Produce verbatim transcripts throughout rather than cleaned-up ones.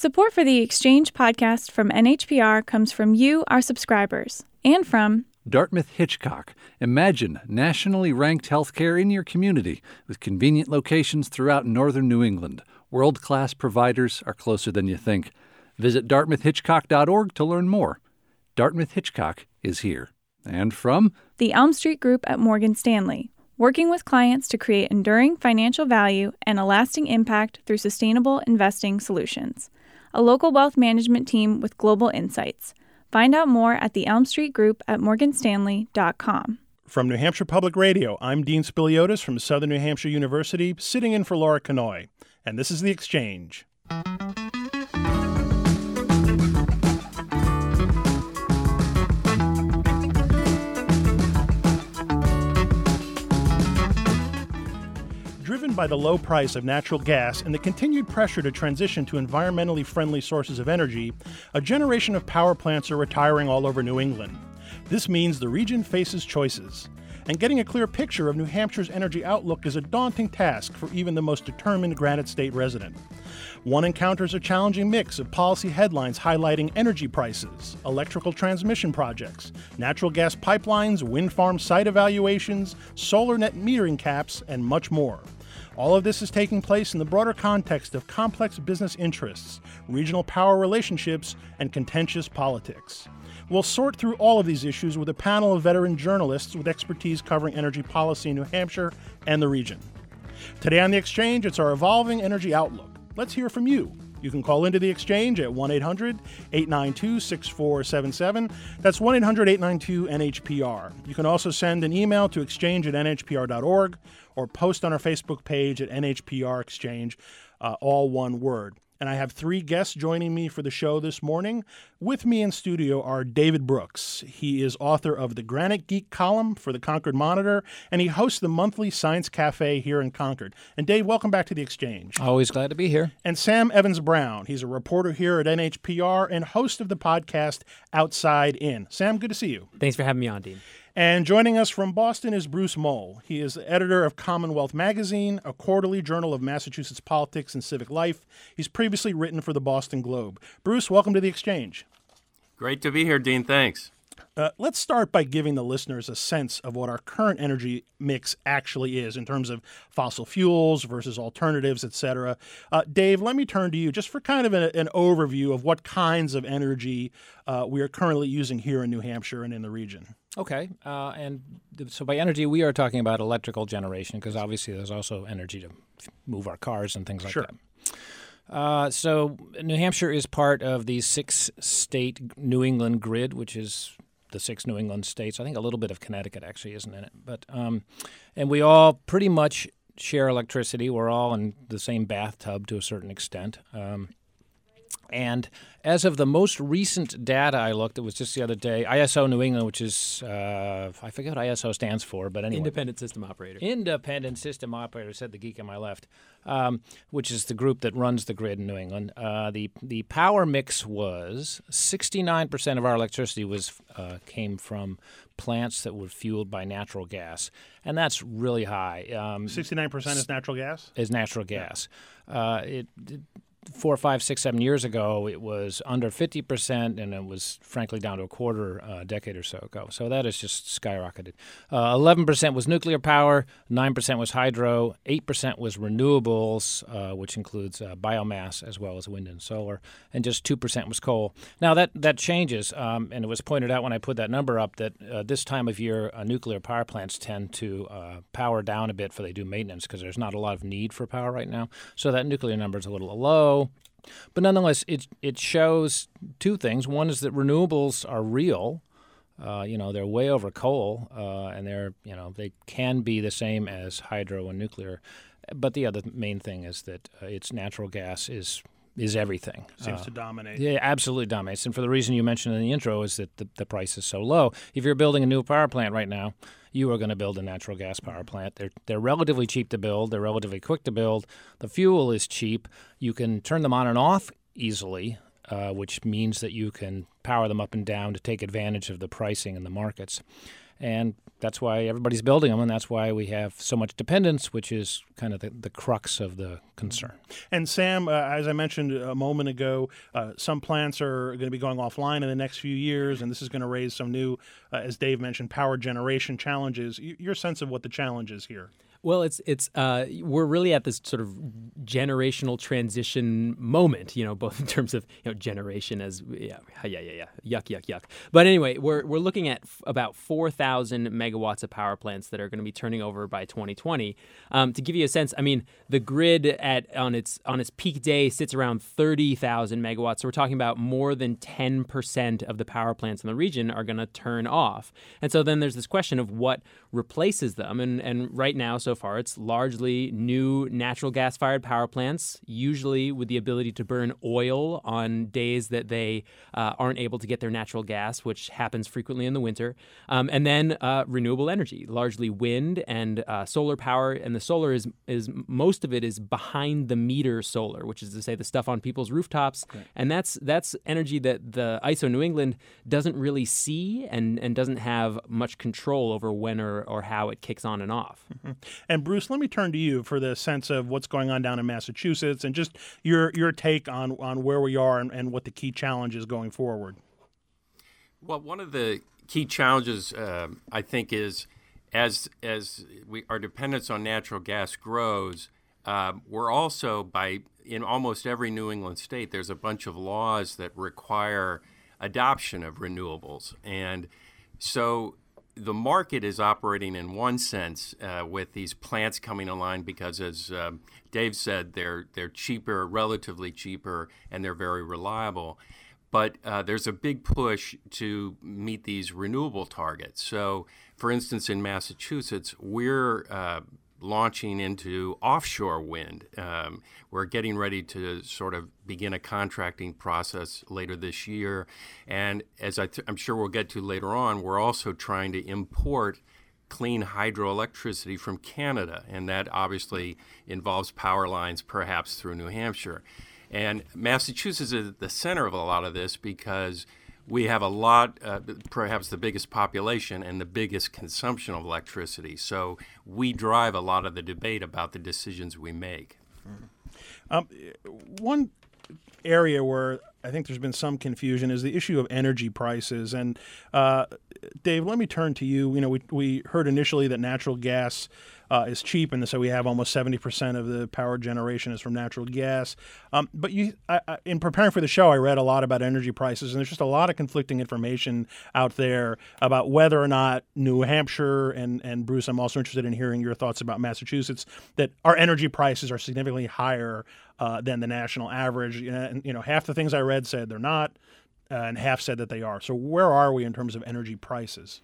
Support for the Exchange podcast from N H P R comes from you, our subscribers, and from Dartmouth Hitchcock. Imagine nationally ranked healthcare in your community with convenient locations throughout northern New England. World-class providers are closer than you think. Visit dartmouth hitchcock dot org to learn more. Dartmouth Hitchcock is here. And from the Elm Street Group at Morgan Stanley, working with clients to create enduring financial value and a lasting impact through sustainable investing solutions. A local wealth management team with global insights. Find out more at the Elm Street Group at morgan stanley dot com. From New Hampshire Public Radio, I'm Dean Spiliotis from Southern New Hampshire University, sitting in for Laura Kanoy. And this is The Exchange. Driven by the low price of natural gas and the continued pressure to transition to environmentally friendly sources of energy, a generation of power plants are retiring all over New England. This means the region faces choices. And getting a clear picture of New Hampshire's energy outlook is a daunting task for even the most determined Granite State resident. One encounters a challenging mix of policy headlines highlighting energy prices, electrical transmission projects, natural gas pipelines, wind farm site evaluations, solar net metering caps, and much more. All of this is taking place in the broader context of complex business interests, regional power relationships, and contentious politics. We'll sort through all of these issues with a panel of veteran journalists with expertise covering energy policy in New Hampshire and the region. Today on The Exchange, it's our evolving energy outlook. Let's hear from you. You can call into The Exchange at one eight hundred eight nine two six four seven seven. That's one eight hundred eight nine two N H P R. You can also send an email to exchange at n h p r dot org or post on our Facebook page at N H P R Exchange, uh, all one word. And I have three guests joining me for the show this morning. With me in studio are David Brooks. He is author of the Granite Geek column for the Concord Monitor, and he hosts the monthly Science Cafe here in Concord. And Dave, welcome back to The Exchange. Always glad to be here. And Sam Evans-Brown. He's a reporter here at N H P R and host of the podcast Outside In. Sam, good to see you. Thanks for having me on, Dean. And joining us from Boston is Bruce Mohl. He is the editor of Commonwealth Magazine, a quarterly journal of Massachusetts politics and civic life. He's previously written for the Boston Globe. Bruce, welcome to The Exchange. Great to be here, Dean. Thanks. Uh, let's start by giving the listeners a sense of what our current energy mix actually is in terms of fossil fuels versus alternatives, et cetera. Uh, Dave, let me turn to you just for kind of a, an overview of what kinds of energy uh, we are currently using here in New Hampshire and in the region. Okay, uh, and th- so by energy, we are talking about electrical generation because obviously there's also energy to move our cars and things like sure. that. Uh, so New Hampshire is part of the six-state New England grid, which is the six New England states. I think a little bit of Connecticut actually isn't in it. But um, and we all pretty much share electricity. We're all in the same bathtub to a certain extent. Um, and as of the most recent data I looked, it was just the other day, I S O New England, which is, uh, I forget what I S O stands for, but anyway. Independent System Operator. Independent System Operator, said the geek on my left, um, which is the group that runs the grid in New England. Uh, the the power mix was sixty-nine percent of our electricity was uh, came from plants that were fueled by natural gas, and that's really high. Um, sixty-nine percent is natural gas? Is natural gas. Uh, it, it Four, five, six, seven years ago, it was under fifty percent, and it was, frankly, down to a quarter uh, decade or so ago. So that has just skyrocketed. Uh, eleven percent was nuclear power, nine percent was hydro, eight percent was renewables, uh, which includes uh, biomass as well as wind and solar, and just two percent was coal. Now, that, that changes, um, and it was pointed out when I put that number up that uh, this time of year, uh, nuclear power plants tend to uh, power down a bit for they do maintenance because there's not a lot of need for power right now. So that nuclear number is a little low. But nonetheless, it it shows two things. One is that renewables are real. Uh, you know, they're way over coal, uh, and they're you know they can be the same as hydro and nuclear. But the other main thing is that uh, it's natural gas is is everything. Seems uh, to dominate. Yeah, absolutely dominates. And for the reason you mentioned in the intro is that the, the price is so low. If you're building a new power plant right now, you are going to build a natural gas power plant. They're they're relatively cheap to build. They're relatively quick to build. The fuel is cheap. You can turn them on and off easily, uh, which means that you can power them up and down to take advantage of the pricing in the markets. And that's why everybody's building them, and that's why we have so much dependence, which is kind of the, the crux of the concern. And Sam, uh, as I mentioned a moment ago, uh, some plants are going to be going offline in the next few years, and this is going to raise some new, uh, as Dave mentioned, power generation challenges. Y- your sense of what the challenge is here? Well, it's it's uh, we're really at this sort of generational transition moment, you know, both in terms of you know generation as yeah yeah yeah yeah yuck yuck yuck. But anyway, we're we're looking at f- about four thousand megawatts of power plants that are going to be turning over by twenty twenty. Um, to give you a sense, I mean, the grid at on its on its peak day sits around thirty thousand megawatts. So we're talking about more than ten percent of the power plants in the region are going to turn off. And so then there's this question of what replaces them, and and right now so far, it's largely new natural gas-fired power plants, usually with the ability to burn oil on days that they uh, aren't able to get their natural gas, which happens frequently in the winter. Um, and then uh, renewable energy, largely wind and uh, solar power. And the solar is is most of it is behind-the-meter solar, which is to say the stuff on people's rooftops. Okay. And that's that's energy that the I S O New England doesn't really see and, and doesn't have much control over when or, or how it kicks on and off. Mm-hmm. And Bruce, let me turn to you for the sense of what's going on down in Massachusetts and just your your take on, on where we are and, and what the key challenge is going forward. Well, one of the key challenges, uh, I think, is as as we our dependence on natural gas grows, uh, we're also by in almost every New England state, there's a bunch of laws that require adoption of renewables, and so the market is operating in one sense uh, with these plants coming online because, as um, Dave said, they're they're cheaper, relatively cheaper, and they're very reliable. But uh, there's a big push to meet these renewable targets. So, for instance, in Massachusetts, we're uh, launching into offshore wind. Um, we're getting ready to sort of begin a contracting process later this year. And as I th- I'm sure we'll get to later on, we're also trying to import clean hydroelectricity from Canada. And that obviously involves power lines, perhaps through New Hampshire. And Massachusetts is at the center of a lot of this because we have a lot, uh, perhaps the biggest population and the biggest consumption of electricity. So we drive a lot of the debate about the decisions we make. Um, one area where I think there's been some confusion is the issue of energy prices. And uh, Dave, let me turn to you. You know, we we heard initially that natural gas uh, is cheap, and so we have almost seventy percent of the power generation is from natural gas. Um, but you, I, I, in preparing for the show, I read a lot about energy prices, and there's just a lot of conflicting information out there about whether or not New Hampshire and and Bruce, I'm also interested in hearing your thoughts about Massachusetts, that our energy prices are significantly higher uh, than the national average. You know, and, you know, half the things I read said they're not, uh, and half said that they are. So where are we in terms of energy prices?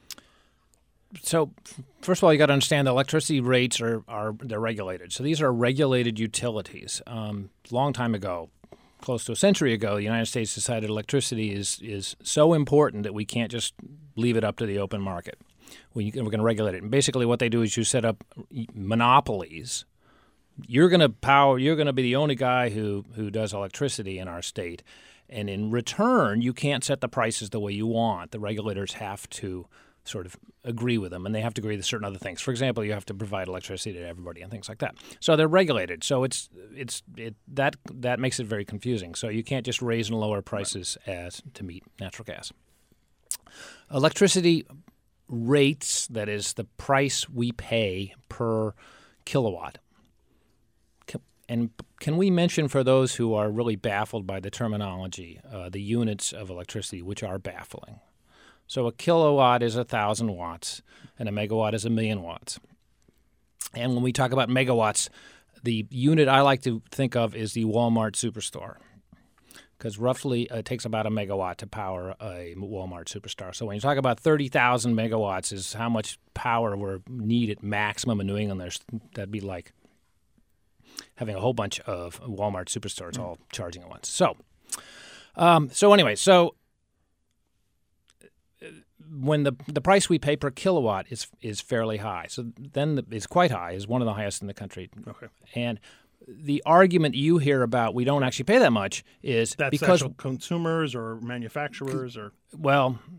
So, first of all, you got to understand the electricity rates are, are they're regulated. So these are regulated utilities. Um, long time ago, close to a century ago, the United States decided electricity is is so important that we can't just leave it up to the open market. We, we're going to regulate it. And basically, what they do is you set up monopolies. You're going to power. You're going to be the only guy who who does electricity in our state, and in return, you can't set the prices the way you want. The regulators have to sort of agree with them, and they have to agree with certain other things. For example, you have to provide electricity to everybody and things like that. So they're regulated. So it's it's it that that makes it very confusing. So you can't just raise and lower prices as to meet natural gas. Electricity rates, that is the price we pay per kilowatt. And can we mention for those who are really baffled by the terminology, uh, the units of electricity, which are baffling? So a kilowatt is a thousand watts, and a megawatt is a million watts. And when we talk about megawatts, the unit I like to think of is the Walmart Superstore, because roughly uh, it takes about a megawatt to power a Walmart Superstore. So when you talk about thirty thousand megawatts is how much power we're needed maximum in New England, there's, that'd be like having a whole bunch of Walmart Superstores all charging at once. So, um, so anyway, so when the the price we pay per kilowatt is is fairly high, so then the, it's quite high, is one of the highest in the country. Okay. And the argument you hear about we don't actually pay that much is That's because actual consumers or manufacturers or well,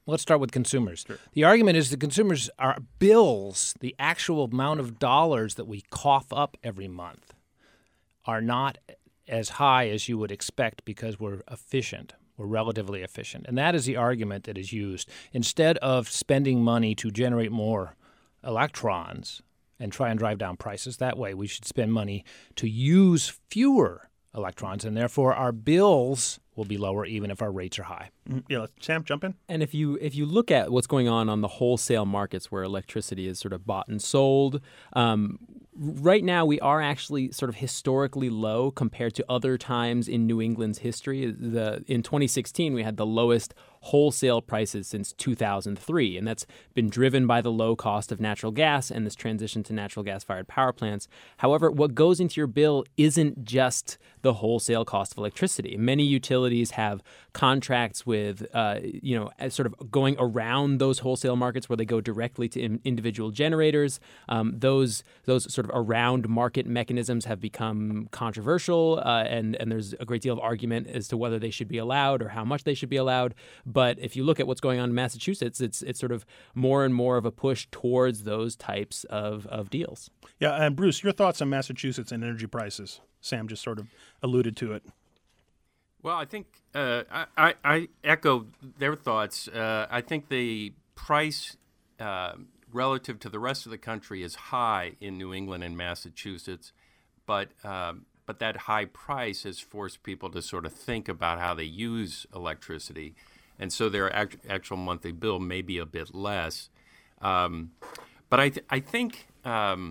let's start with consumers. Sure. The argument is the consumers, our bills, the actual amount of dollars that we cough up every month, are not as high as you would expect because we're efficient. We're relatively efficient. And that is the argument that is used. Instead of spending money to generate more electrons and try and drive down prices that way, we should spend money to use fewer electrons, and therefore our bills will be lower even if our rates are high. Mm-hmm. Yeah, Sam, jump in. And if you if you look at what's going on on the wholesale markets where electricity is sort of bought and sold, um, right now we are actually sort of historically low compared to other times in New England's history. The in twenty sixteen, we had the lowest wholesale prices since two thousand three, and that's been driven by the low cost of natural gas and this transition to natural gas-fired power plants. However, what goes into your bill isn't just the wholesale cost of electricity. Many utilities have contracts with, uh, you know, sort of going around those wholesale markets where they go directly to in- individual generators. Um, those those sort of around market mechanisms have become controversial, uh, and and there's a great deal of argument as to whether they should be allowed or how much they should be allowed. But if you look at what's going on in Massachusetts, it's it's sort of more and more of a push towards those types of, of deals. Yeah, and Bruce, your thoughts on Massachusetts and energy prices? Sam just sort of alluded to it. Well, I think uh, I, I, I echo their thoughts. Uh, I think the price uh, relative to the rest of the country is high in New England and Massachusetts, but um, but that high price has forced people to sort of think about how they use electricity, and so their act- actual monthly bill may be a bit less. Um, but I th- I think. Um,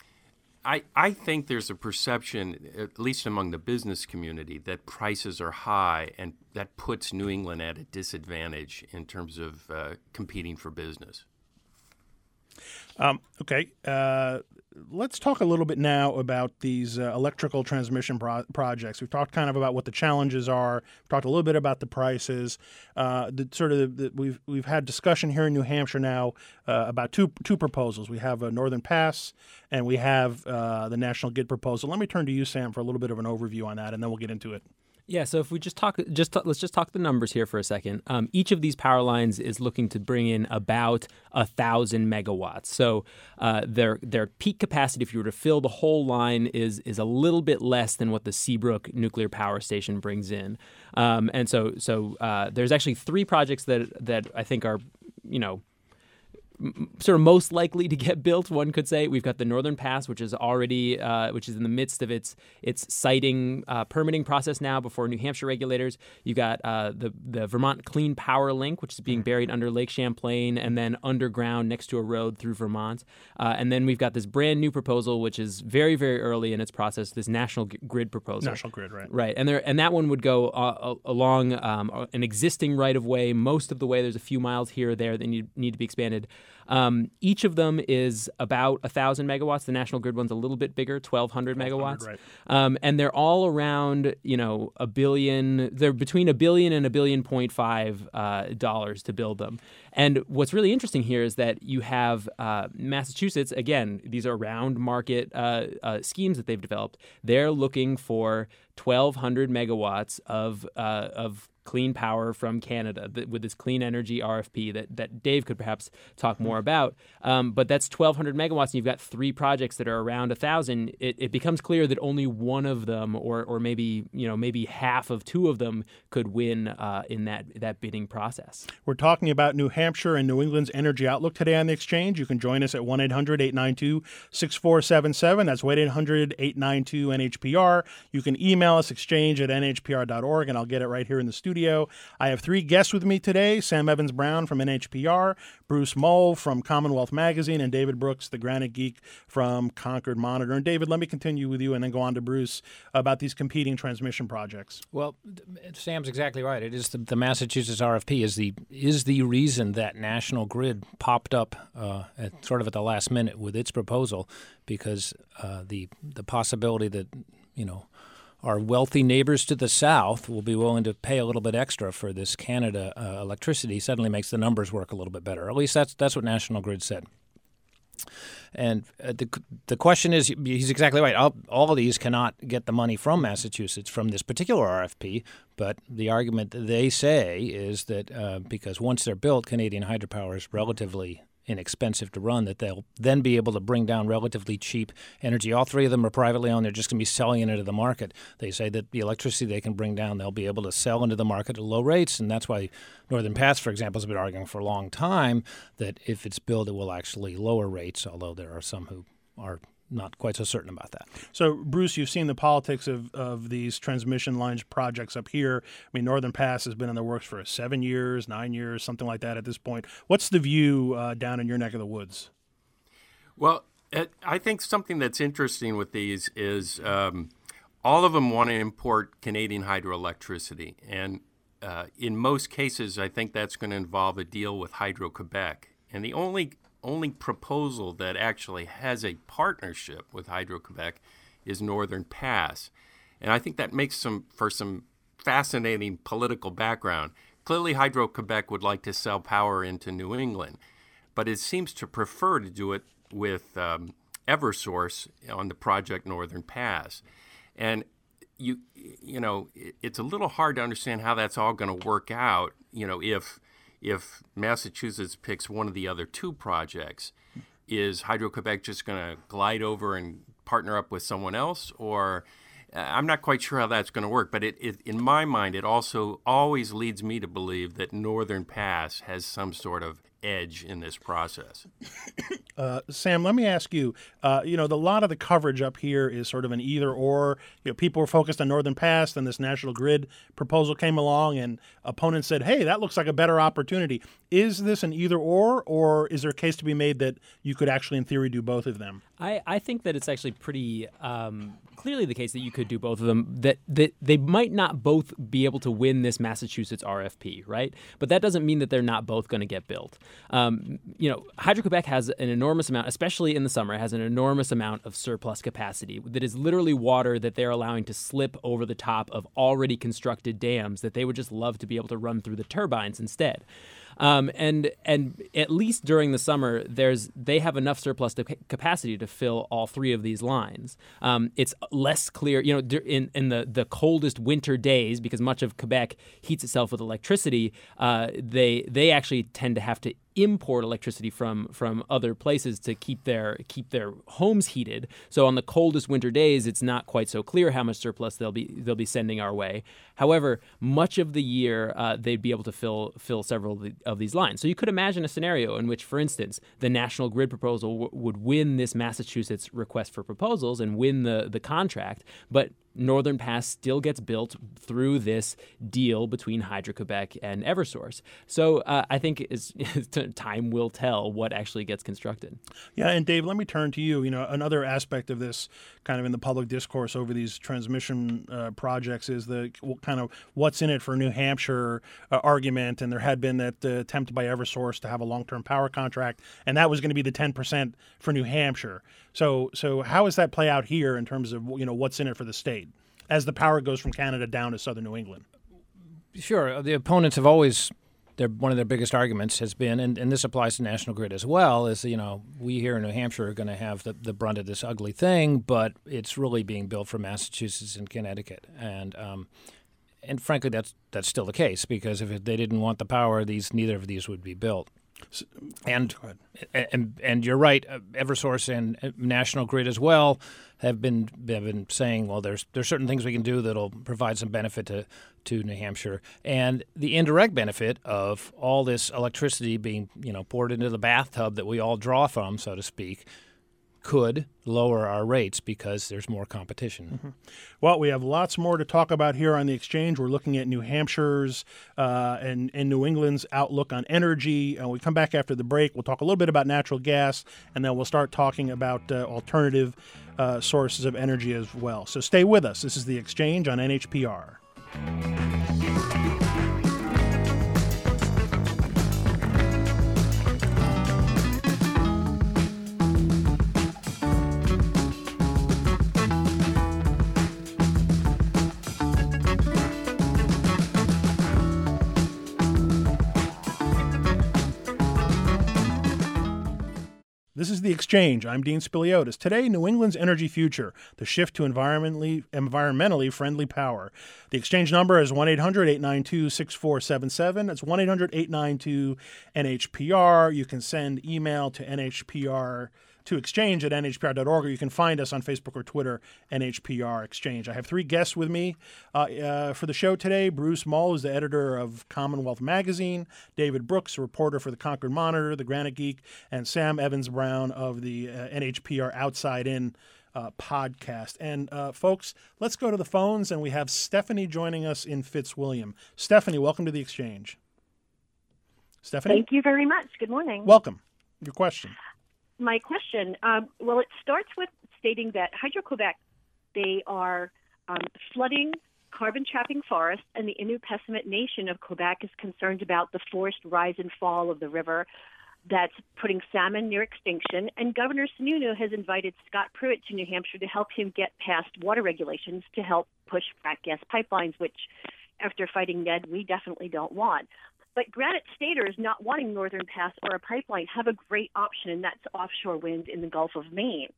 I, I think there's a perception, at least among the business community, that prices are high, and that puts New England at a disadvantage in terms of uh, competing for business. Um, okay, uh, let's talk a little bit now about these uh, electrical transmission pro- projects. We've talked kind of about what the challenges are. We've talked a little bit about the prices. Uh, the sort of the, we've we've had discussion here in New Hampshire now uh, about two two proposals. We have a Northern Pass, and we have uh, the National Grid proposal. Let me turn to you, Sam, for a little bit of an overview on that, and then we'll get into it. Yeah, so if we just talk, just t- let's just talk the numbers here for a second. Um, each of these power lines is looking to bring in about a thousand megawatts. So uh, their their peak capacity, if you were to fill the whole line, is is a little bit less than what the Seabrook nuclear power station brings in. Um, and so so uh, there's actually three projects that that I think are, you know, sort of most likely to get built, one could say. We've got the Northern Pass, which is already, uh, which is in the midst of its its siting uh, permitting process now before New Hampshire regulators. You've got uh, the the Vermont Clean Power Link, which is being buried under Lake Champlain and then underground next to a road through Vermont. Uh, and then we've got this brand new proposal, which is very, very early in its process, this National Grid proposal. National Grid, right. Right. And there, and that one would go uh, along um, an existing right-of-way most of the way. There's a few miles here or there that need, need to be expanded. Um, each of them is about one thousand megawatts. The National Grid one's a little bit bigger, twelve hundred megawatts. Right. Um, and they're all around, you know, a billion. They're between a billion and a billion point five uh, dollars to build them. And what's really interesting here is that you have uh, Massachusetts, again, these are round market uh, uh, schemes that they've developed. They're looking for twelve hundred megawatts of uh, of clean power from Canada with this clean energy R F P that, that Dave could perhaps talk more about. Um, but that's twelve hundred megawatts, and you've got three projects that are around one thousand. It, it becomes clear that only one of them, or or maybe you know maybe half of two of them, could win uh, in that that bidding process. We're talking about New Hampshire and New England's energy outlook today on the Exchange. You can join us at one eight hundred eight nine two six four seven seven. That's one eight hundred eight nine two N H P R. You can email us exchange at N H P R dot org, and I'll get it right here in the studio. I have three guests with me today: Sam Evans-Brown from N H P R, Bruce Moll from Commonwealth Magazine, and David Brooks, the Granite Geek from Concord Monitor. And David, let me continue with you and then go on to Bruce about these competing transmission projects. Well, Sam's exactly right. It is the, the Massachusetts R F P is the is the reason that National Grid popped up uh, at sort of at the last minute with its proposal, because uh, the the possibility that you know. our wealthy neighbors to the south will be willing to pay a little bit extra for this Canada uh, electricity suddenly makes the numbers work a little bit better. At least that's that's what National Grid said. And uh, the the question is, he's exactly right. All, all of these cannot get the money from Massachusetts from this particular R F P, but the argument that they say is that uh, because once they're built, Canadian hydropower is relatively inexpensive to run, that they'll then be able to bring down relatively cheap energy. All three of them are privately owned. They're just going to be selling it into the market. They say that the electricity they can bring down, they'll be able to sell into the market at low rates, and that's why Northern Pass, for example, has been arguing for a long time that if it's built, it will actually lower rates, although there are some who are not quite so certain about that. So, Bruce, you've seen the politics of, of these transmission lines projects up here. I mean, Northern Pass has been in the works for seven years, nine years, something like that at this point. What's the view uh, down in your neck of the woods? Well, it, I think something that's interesting with these is um, all of them want to import Canadian hydroelectricity. And uh, in most cases, I think that's going to involve a deal with Hydro-Quebec. And the only only proposal that actually has a partnership with Hydro-Quebec is Northern Pass. And I think that makes some for some fascinating political background. Clearly, Hydro-Quebec would like to sell power into New England, but it seems to prefer to do it with um, Eversource on the project Northern Pass. And you you know, it's a little hard to understand how that's all going to work out, you know, if if Massachusetts picks one of the other two projects. Is Hydro-Quebec just going to glide over and partner up with someone else? Or uh, I'm not quite sure how that's going to work. But it, it, in my mind, it also always leads me to believe that Northern Pass has some sort of edge in this process. Uh, Sam, let me ask you, uh, you know, the, a lot of the coverage up here is sort of an either or. You know, people were focused on Northern Pass, then this National Grid proposal came along and opponents said, hey, that looks like a better opportunity. Is this an either or, or is there a case to be made that you could actually, in theory, do both of them? I, I think that it's actually pretty um, clearly the case that you could do both of them, that, that they might not both be able to win this Massachusetts R F P, right? But that doesn't mean that they're not both going to get built. Um, you know, Hydro-Quebec has an enormous amount, especially in the summer, has an enormous amount of surplus capacity that is literally water that they're allowing to slip over the top of already constructed dams that they would just love to be able to run through the turbines instead. Um, and and at least during the summer, there's they have enough surplus to capacity to fill all three of these lines. Um, it's less clear, you know, in, in the, the coldest winter days, because much of Quebec heats itself with electricity, uh, they they actually tend to have to import electricity from from other places to keep their keep their homes heated. So on the coldest winter days, it's not quite so clear how much surplus they'll be they'll be sending our way. However, much of the year uh, they'd be able to fill fill several of, the, of these lines. So you could imagine a scenario in which, for instance, the National Grid proposal w- would win this Massachusetts request for proposals and win the the contract, but Northern Pass still gets built through this deal between Hydro-Quebec and Eversource. So uh, I think it's, time will tell what actually gets constructed. Yeah, and Dave, let me turn to you. You know, another aspect of this kind of in the public discourse over these transmission uh, projects is the kind of what's in it for New Hampshire uh, argument. And there had been that uh, attempt by Eversource to have a long-term power contract, and that was going to be the ten percent for New Hampshire. So, so how does that play out here in terms of, you know, what's in it for the state as the power goes from Canada down to southern New England? Sure. The opponents have always, their, one of their biggest arguments has been, and, and this applies to National Grid as well, is, you know, we here in New Hampshire are going to have the, the brunt of this ugly thing, but it's really being built for Massachusetts and Connecticut. And um, and frankly, that's that's still the case, because if they didn't want the power, these neither of these would be built. And, and and you're right, Eversource and National Grid as well have been have been saying, well, there's there's certain things we can do that'll provide some benefit to, to New Hampshire, and the indirect benefit of all this electricity being, you know, poured into the bathtub that we all draw from, so to speak, could lower our rates because there's more competition. Mm-hmm. Well, we have lots more to talk about here on The Exchange. We're looking at New Hampshire's uh, and, and New England's outlook on energy. And when we come back after the break, we'll talk a little bit about natural gas, and then we'll start talking about uh, alternative uh, sources of energy as well. So stay with us. This is The Exchange on N H P R. This is The Exchange. I'm Dean Spiliotis. Today, New England's energy future, the shift to environmentally environmentally friendly power. The Exchange number is one eight hundred eight nine two six four seven seven. That's one eight hundred eight nine two N H P R. You can send email to N H P R to exchange at N H P R dot org, or you can find us on Facebook or Twitter, N H P R Exchange. I have three guests with me uh, uh, for the show today. Bruce Mull is the editor of Commonwealth Magazine, David Brooks, a reporter for the Concord Monitor, the Granite Geek, and Sam Evans-Brown of the uh, N H P R Outside In uh, podcast. And uh, folks, let's go to the phones, and we have Stephanie joining us in Fitzwilliam. Stephanie, welcome to The Exchange. Stephanie? Thank you very much. Good morning. Welcome. Your question. My question, um, well, it starts with stating that Hydro-Quebec, they are um, flooding carbon-trapping forests, and the Inuit-Pessimit Nation of Quebec is concerned about the forced rise and fall of the river that's putting salmon near extinction. And Governor Sununu has invited Scott Pruitt to New Hampshire to help him get past water regulations to help push frack gas pipelines, which, after fighting Ned, we definitely don't want. But Granite Staters not wanting Northern Pass or a pipeline have a great option, and that's offshore wind in the Gulf of Maine.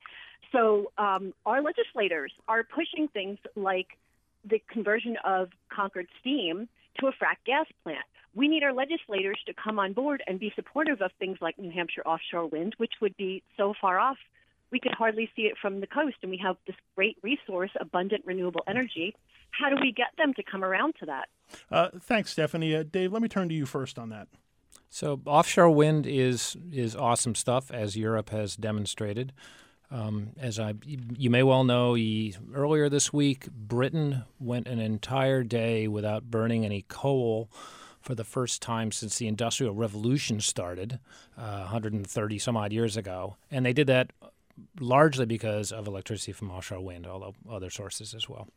So um, our legislators are pushing things like the conversion of Concord Steam to a frack gas plant. We need our legislators to come on board and be supportive of things like New Hampshire offshore wind, which would be so far off we could hardly see it from the coast, and we have this great resource, abundant renewable energy. How do we get them to come around to that? Uh, thanks, Stephanie. Uh, Dave, let me turn to you first on that. So offshore wind is is awesome stuff, as Europe has demonstrated. Um, as I, you may well know, he, earlier this week, Britain went an entire day without burning any coal for the first time since the Industrial Revolution started uh, one hundred thirty some odd years ago. And they did that largely because of electricity from offshore wind, although other sources as well.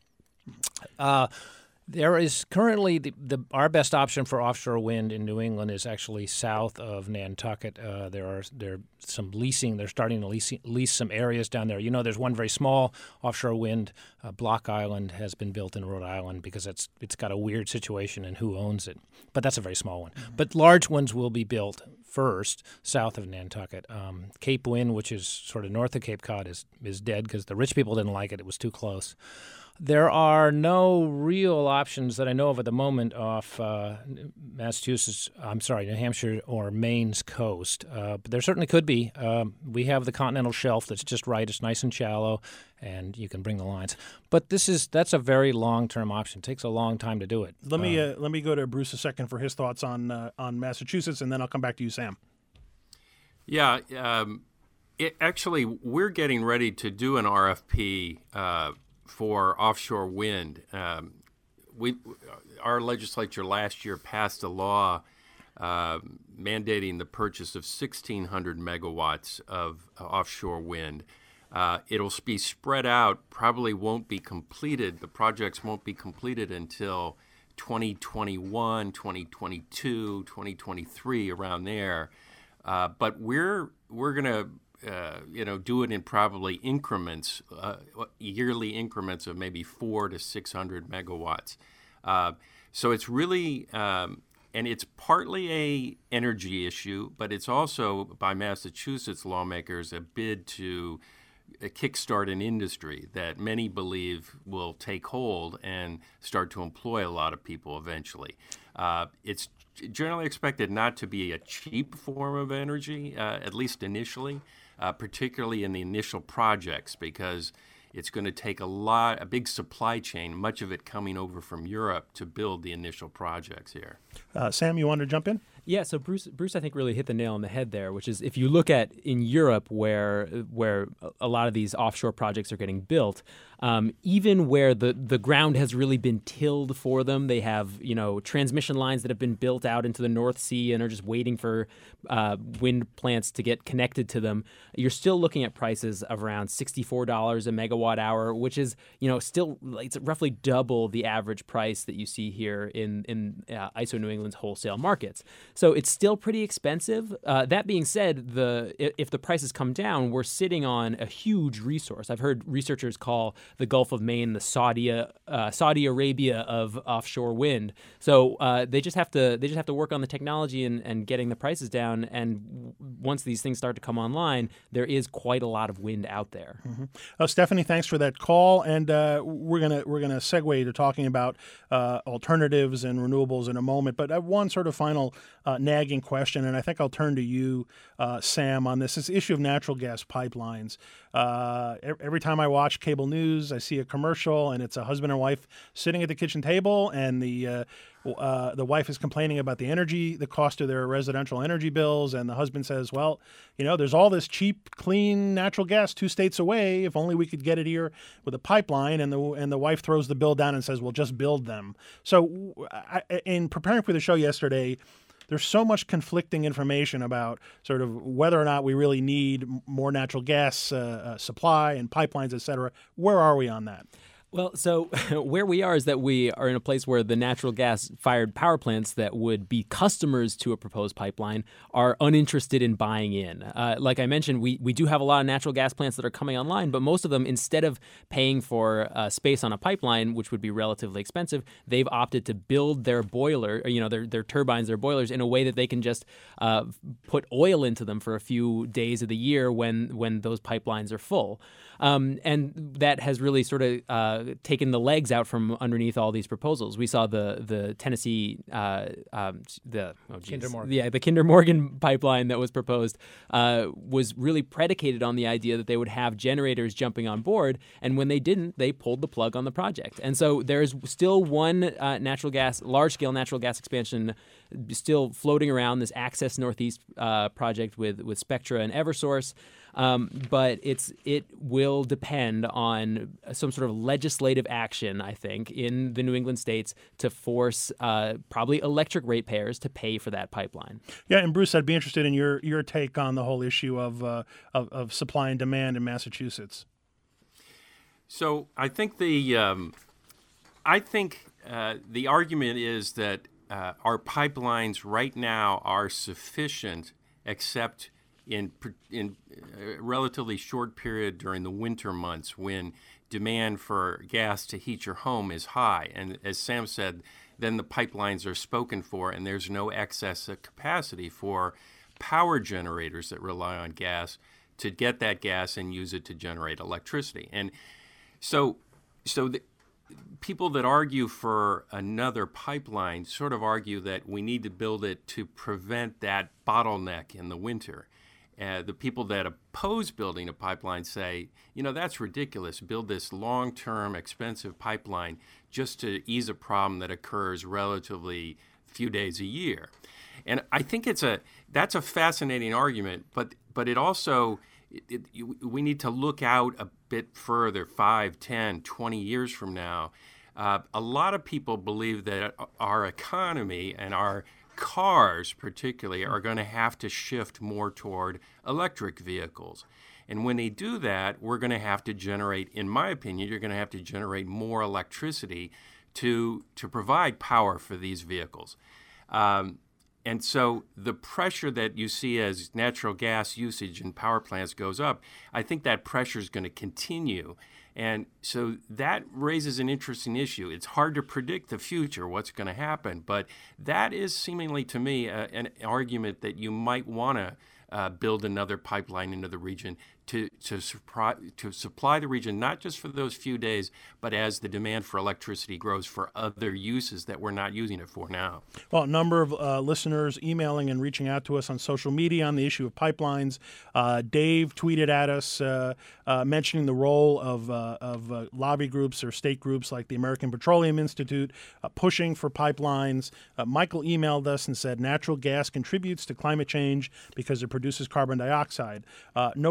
Uh, there is currently the, the our best option for offshore wind in New England is actually south of Nantucket. Uh, there are there some leasing. They're starting to lease, lease some areas down there. You know, there's one very small offshore wind. Uh, Block Island has been built in Rhode Island because it's it's got a weird situation and who owns it. But that's a very small one. Mm-hmm. But large ones will be built first south of Nantucket. Um, Cape Wind, which is sort of north of Cape Cod, is is dead because the rich people didn't like it. It was too close. There are no real options that I know of at the moment off uh, Massachusetts, I'm sorry, New Hampshire or Maine's coast. Uh, but there certainly could be. Um, we have the continental shelf that's just right. It's nice and shallow, and you can bring the lines. But this is that's a very long-term option. It takes a long time to do it. Let me uh, uh, let me go to Bruce a second for his thoughts on uh, on Massachusetts, and then I'll come back to you, Sam. Yeah, um, it, actually, we're getting ready to do an R F P uh, for offshore wind. Um, we, our legislature last year passed a law uh, mandating the purchase of sixteen hundred megawatts of uh, offshore wind. Uh, it'll be spread out, probably won't be completed. The projects won't be completed until twenty twenty-one, twenty twenty-two, twenty twenty-three, around there. Uh, but we're we're going to Uh, you know, do it in probably increments, uh, yearly increments of maybe four to six hundred megawatts. Uh, so it's really, um, and it's partly a energy issue, but it's also by Massachusetts lawmakers a bid to uh, kickstart an industry that many believe will take hold and start to employ a lot of people eventually. Uh, it's generally expected not to be a cheap form of energy, uh, at least initially. Uh, particularly in the initial projects, because it's going to take a lot, a big supply chain, much of it coming over from Europe to build the initial projects here. Uh, Sam, you want to jump in? Yeah, so Bruce, Bruce, I think really hit the nail on the head there, which is if you look at in Europe where where a lot of these offshore projects are getting built, um, even where the, the ground has really been tilled for them, they have you know transmission lines that have been built out into the North Sea and are just waiting for uh, wind plants to get connected to them. You're still looking at prices of around sixty-four dollars a megawatt hour, which is you know still it's roughly double the average price that you see here in in uh, I S O New England's wholesale markets. So it's still pretty expensive. Uh, that being said, the if the prices come down, we're sitting on a huge resource. I've heard researchers call the Gulf of Maine the Saudi uh, Saudi Arabia of offshore wind. So uh, they just have to they just have to work on the technology and, and getting the prices down. And once these things start to come online, there is quite a lot of wind out there. Mm-hmm. Uh, Stephanie, thanks for that call, and uh, we're gonna we're gonna segue to talking about uh, alternatives and renewables in a moment. But I have one sort of final uh, nagging question, and I think I'll turn to you, uh, Sam, on this. This issue of natural gas pipelines. Uh, every time I watch cable news, I see a commercial, and it's a husband and wife sitting at the kitchen table, and the uh, uh, the wife is complaining about the energy, the cost of their residential energy bills, and the husband says, "Well, you know, there's all this cheap, clean natural gas two states away. If only we could get it here with a pipeline." And the and the wife throws the bill down and says, "Well, just build them." So, I, in preparing for the show yesterday, there's so much conflicting information about sort of whether or not we really need more natural gas uh, uh, supply and pipelines, et cetera. Where are we on that? Well, so where we are is that we are in a place where the natural gas-fired power plants that would be customers to a proposed pipeline are uninterested in buying in. Uh, like I mentioned, we, we do have a lot of natural gas plants that are coming online, but most of them, instead of paying for uh, space on a pipeline, which would be relatively expensive, they've opted to build their boiler, or, you know, their their turbines, their boilers, in a way that they can just uh, put oil into them for a few days of the year when when those pipelines are full. Um, and that has really sort of uh, taken the legs out from underneath all these proposals. We saw the the Tennessee uh, um, the oh Kinder Morgan. yeah the Kinder Morgan pipeline that was proposed uh, was really predicated on the idea that they would have generators jumping on board, and when they didn't, they pulled the plug on the project. And so there's still one uh, natural gas, large scale natural gas expansion still floating around, this Access Northeast uh, project with with Spectra and Eversource. Um, but it's it will depend on some sort of legislative action, I think, in the New England states to force uh, probably electric ratepayers to pay for that pipeline. Yeah, and Bruce, I'd be interested in your your take on the whole issue of uh, of, of supply and demand in Massachusetts. So I think the um, I think uh, the argument is that uh, our pipelines right now are sufficient, except in in a relatively short period during the winter months when demand for gas to heat your home is high. And as Sam said, then the pipelines are spoken for and there's no excess capacity for power generators that rely on gas to get that gas and use it to generate electricity. And so so the people that argue for another pipeline sort of argue that we need to build it to prevent that bottleneck in the winter. Uh, the people that oppose building a pipeline say, you know, that's ridiculous. Build this long-term, expensive pipeline just to ease a problem that occurs relatively few days a year. And I think it's a that's a fascinating argument, but but it also it, it, we need to look out a bit further, five, ten, twenty years from now. Uh, a lot of people believe that our economy and our cars particularly are going to have to shift more toward electric vehicles. And when they do that, we're going to have to generate, in my opinion, you're going to have to generate more electricity to to provide power for these vehicles. Um, and so the pressure that you see as natural gas usage in power plants goes up, I think that pressure is going to continue. And so that raises an interesting issue. It's hard to predict the future, what's going to happen, but that is seemingly to me uh, an argument that you might want to uh, build another pipeline into the region to to, supri- to supply the region, not just for those few days, but as the demand for electricity grows for other uses that we're not using it for now. Well, a number of uh, listeners emailing and reaching out to us on social media on the issue of pipelines. Uh, Dave tweeted at us uh, uh, mentioning the role of, uh, of uh, lobby groups or state groups like the American Petroleum Institute uh, pushing for pipelines. Uh, Michael emailed us and said natural gas contributes to climate change because it produces carbon dioxide. Uh, no prices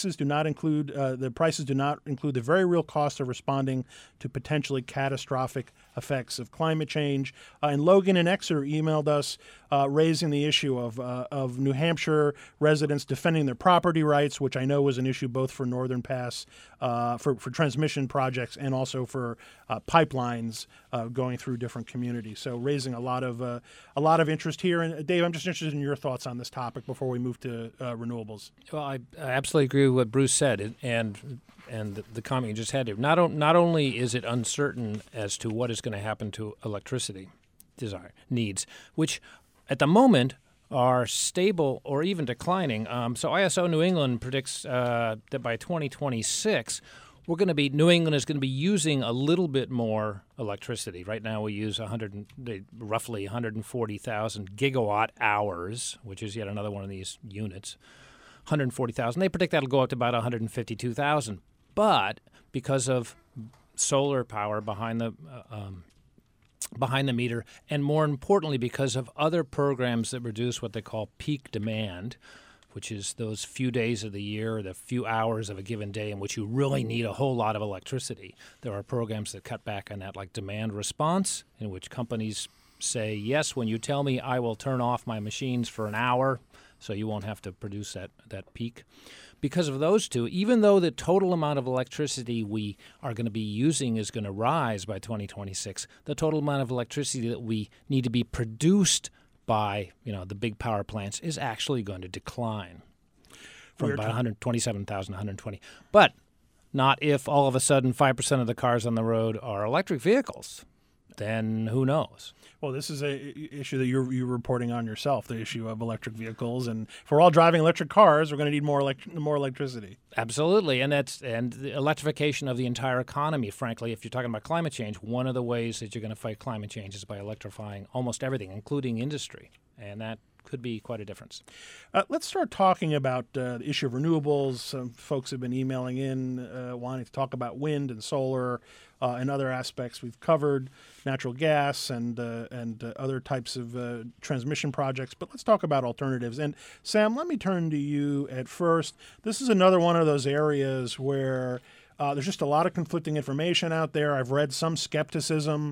prices do not include uh, the prices do not include the very real cost of responding to potentially catastrophic effects of climate change. Uh, and Logan in Exeter emailed us uh, raising the issue of uh, of New Hampshire residents defending their property rights, which I know was an issue both for Northern Pass uh, for for transmission projects and also for uh, pipelines uh, going through different communities. So raising a lot of uh, a lot of interest here. And Dave, I'm just interested in your thoughts on this topic before we move to uh, renewables. Well, I, I absolutely agree with what Bruce said, and and the, the comment you just had there. Not o- not only is it uncertain as to what is going to happen to electricity desire needs, which at the moment are stable or even declining. Um, so I S O New England predicts uh, that by twenty twenty-six, we're going to be New England is going to be using a little bit more electricity. Right now, we use one hundred, roughly one hundred forty thousand gigawatt hours, which is yet another one of these units. one hundred forty thousand. They predict that'll go up to about one hundred fifty-two thousand. But because of solar power behind the uh, um, behind the meter, and more importantly, because of other programs that reduce what they call peak demand, which is those few days of the year, or the few hours of a given day in which you really need a whole lot of electricity. There are programs that cut back on that, like demand response, in which companies say, yes, when you tell me, I will turn off my machines for an hour, so you won't have to produce that, that peak. Because of those two, even though the total amount of electricity we are going to be using is going to rise by twenty twenty-six, the total amount of electricity that we need to be produced by, you know, the big power plants is actually going to decline from about one hundred twenty-seven thousand to one hundred twenty. But not if all of a sudden five percent of the cars on the road are electric vehicles. Then who knows? Well, this is a issue that you're you're reporting on yourself, the issue of electric vehicles, and if we're all driving electric cars, we're going to need more elect- more electricity. Absolutely, and that's and the electrification of the entire economy. Frankly, if you're talking about climate change, one of the ways that you're going to fight climate change is by electrifying almost everything, including industry, and that could be quite a difference. Uh, let's start talking about uh, the issue of renewables. Some folks have been emailing in uh, wanting to talk about wind and solar uh, and other aspects. We've covered natural gas and uh, and uh, other types of uh, transmission projects, but let's talk about alternatives. And Sam, let me turn to you at first. This is another one of those areas where uh, there's just a lot of conflicting information out there. I've read some skepticism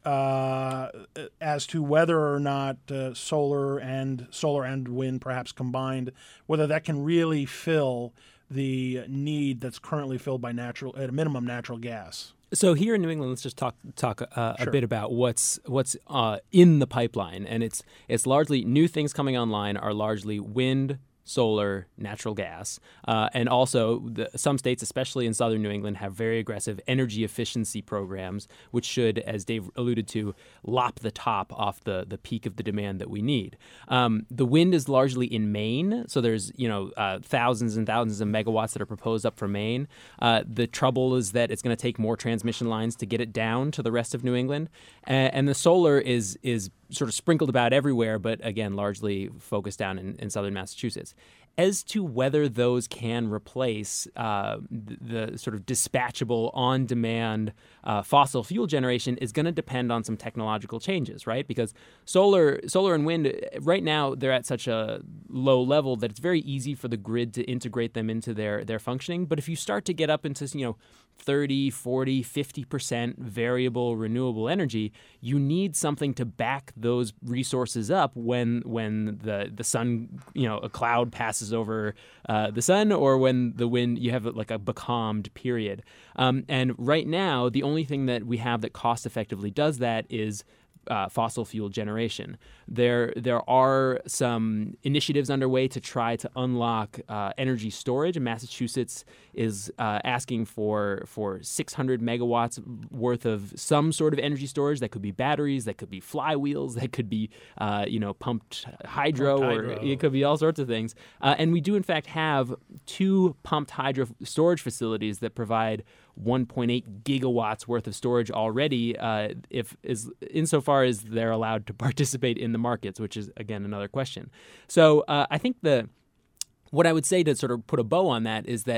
Uh, as to whether or not uh, solar and solar and wind, perhaps combined, whether that can really fill the need that's currently filled by natural, at a minimum, natural gas. So here in New England, let's just talk talk uh, Sure. a bit about what's what's uh, in the pipeline, and it's it's largely new things coming online are largely wind, solar, natural gas, uh, and also the, some states, especially in southern New England, have very aggressive energy efficiency programs, which should, as Dave alluded to, lop the top off the, the peak of the demand that we need. Um, the wind is largely in Maine, so there's you know uh, thousands and thousands of megawatts that are proposed up for Maine. Uh, the trouble is that it's going to take more transmission lines to get it down to the rest of New England, uh, and the solar is is sort of sprinkled about everywhere, but again, largely focused down in, in southern Massachusetts. As to whether those can replace uh, the, the sort of dispatchable, on-demand uh, fossil fuel generation is going to depend on some technological changes, right? Because solar, solar and wind, right now, they're at such a low level that it's very easy for the grid to integrate them into their, their functioning. But if you start to get up into, you know, thirty, forty, fifty percent variable renewable energy, you need something to back those resources up when when the, the sun, you know, a cloud passes over uh, the sun, or when the wind, you have like a becalmed period. Um, and right now, the only thing that we have that cost effectively does that is Uh, fossil fuel generation. There there are some initiatives underway to try to unlock uh, energy storage. Massachusetts is uh, asking for for six hundred megawatts worth of some sort of energy storage. That could be batteries, that could be flywheels, that could be uh, you know pumped hydro, Pumped or hydro. it could be all sorts of things. Uh, and we do in fact have two pumped hydro storage facilities that provide one point eight gigawatts worth of storage already, uh, if is insofar as they're allowed to participate in the markets, which is again another question. So uh, I think the what I would say to sort of put a bow on that is that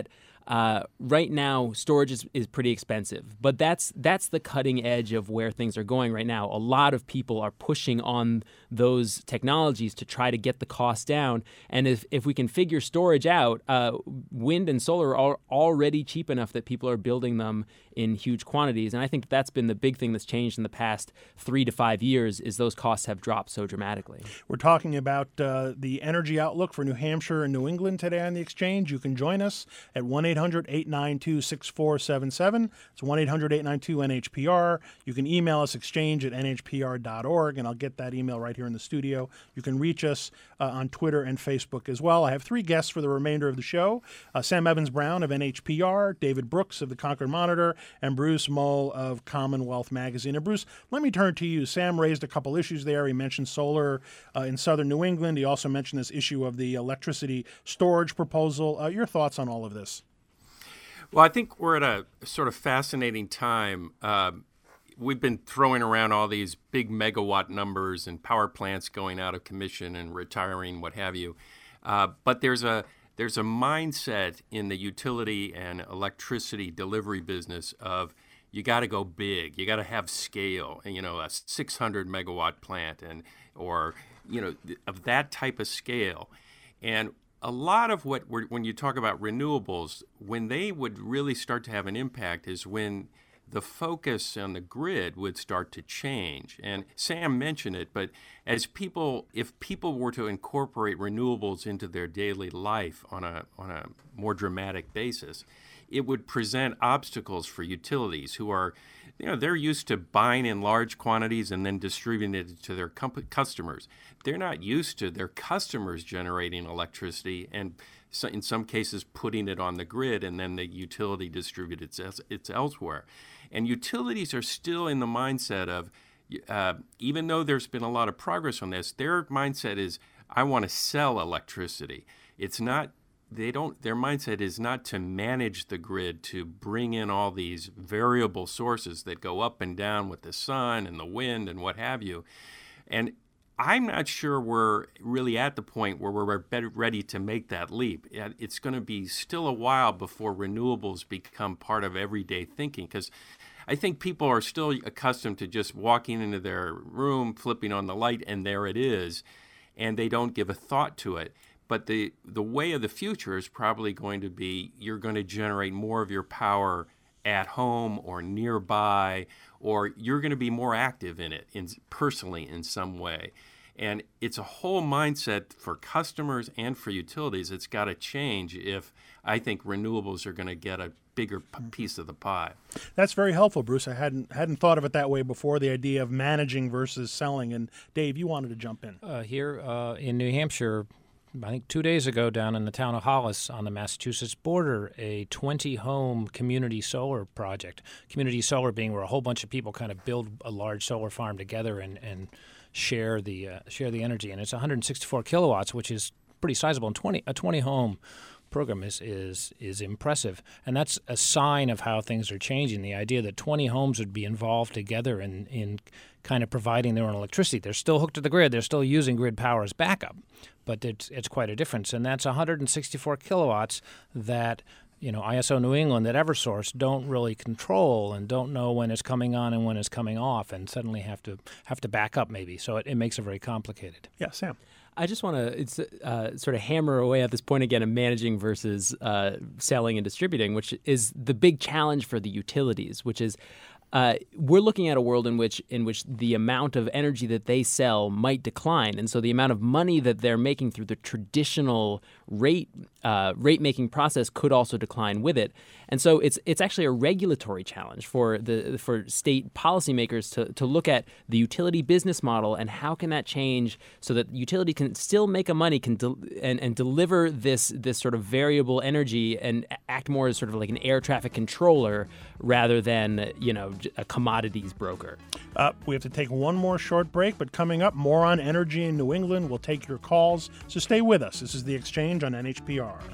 Uh, right now, storage is, is pretty expensive, but that's that's the cutting edge of where things are going right now. A lot of people are pushing on those technologies to try to get the cost down. And if, if we can figure storage out, uh, wind and solar are already cheap enough that people are building them in huge quantities. And I think that's been the big thing that's changed in the past three to five years is those costs have dropped so dramatically. We're talking about uh, the energy outlook for New Hampshire and New England today on The Exchange. You can join us at one eight hundred eight nine two six four seven seven. It's one eight hundred eight nine two N H P R. You can email us exchange at N H P R dot org, and I'll get that email right here in the studio. You can reach us uh, on Twitter and Facebook as well. I have three guests for the remainder of the show. Uh, Sam Evans-Brown of N H P R, David Brooks of the Concord Monitor, and Bruce Mull of Commonwealth Magazine. And Bruce, let me turn to you. Sam raised a couple issues there. He mentioned solar uh, in southern New England. He also mentioned this issue of the electricity storage proposal. Uh, your thoughts on all of this? Well, I think we're at a sort of fascinating time. Uh, we've been throwing around all these big megawatt numbers and power plants going out of commission and retiring, what have you. Uh, but there's a there's a mindset in the utility and electricity delivery business of you got to go big, you got to have scale, and, you know, a six hundred megawatt plant and or you know of that type of scale. And a lot of what we're, when you talk about renewables, when they would really start to have an impact is when the focus on the grid would start to change. And Sam mentioned it, but as people, if people were to incorporate renewables into their daily life on a on a more dramatic basis, it would present obstacles for utilities who are, you know, they're used to buying in large quantities and then distributing it to their comp- customers. They're not used to their customers generating electricity and so in some cases putting it on the grid and then the utility distributes it it's elsewhere. And utilities are still in the mindset of, uh, even though there's been a lot of progress on this, their mindset is, I want to sell electricity. It's not They don't. Their mindset is not to manage the grid, to bring in all these variable sources that go up and down with the sun and the wind and what have you. And I'm not sure we're really at the point where we're ready to make that leap. It's going to be still a while before renewables become part of everyday thinking, because I think people are still accustomed to just walking into their room, flipping on the light, and there it is, and they don't give a thought to it. But the, the way of the future is probably going to be you're going to generate more of your power at home or nearby, or you're going to be more active in it in, personally in some way. And it's a whole mindset for customers and for utilities. It's got to change if I think renewables are going to get a bigger p- piece of the pie. That's very helpful, Bruce. I hadn't hadn't thought of it that way before, the idea of managing versus selling. And Dave, you wanted to jump in. Uh, here uh, in New Hampshire, I think two days ago down in the town of Hollis on the Massachusetts border, a twenty-home community solar project. Community solar being where a whole bunch of people kind of build a large solar farm together and, and share the uh, share the energy. And it's one hundred sixty-four kilowatts, which is pretty sizable. And twenty a twenty-home program is, is, is impressive. And that's a sign of how things are changing. The idea that twenty homes would be involved together in, in kind of providing their own electricity. They're still hooked to the grid. They're still using grid power as backup. But it's it's quite a difference, and that's one hundred sixty-four kilowatts that, you know, I S O New England, that Eversource don't really control and don't know when it's coming on and when it's coming off, and suddenly have to have to back up maybe. So it, it makes it very complicated. Yeah, Sam. I just want to it's uh, sort of hammer away at this point again of managing versus uh, selling and distributing, which is the big challenge for the utilities, which is Uh, we're looking at a world in which in which the amount of energy that they sell might decline, and so the amount of money that they're making through the traditional rate uh, rate making process could also decline with it. And so it's it's actually a regulatory challenge for the for state policymakers to to look at the utility business model and how can that change so that utility can still make a money can del- and and deliver this this sort of variable energy and act more as sort of like an air traffic controller rather than, you know, a commodities broker. Uh, we have to take one more short break, but coming up, more on energy in New England. We'll take your calls, so stay with us. This is The Exchange on N H P R.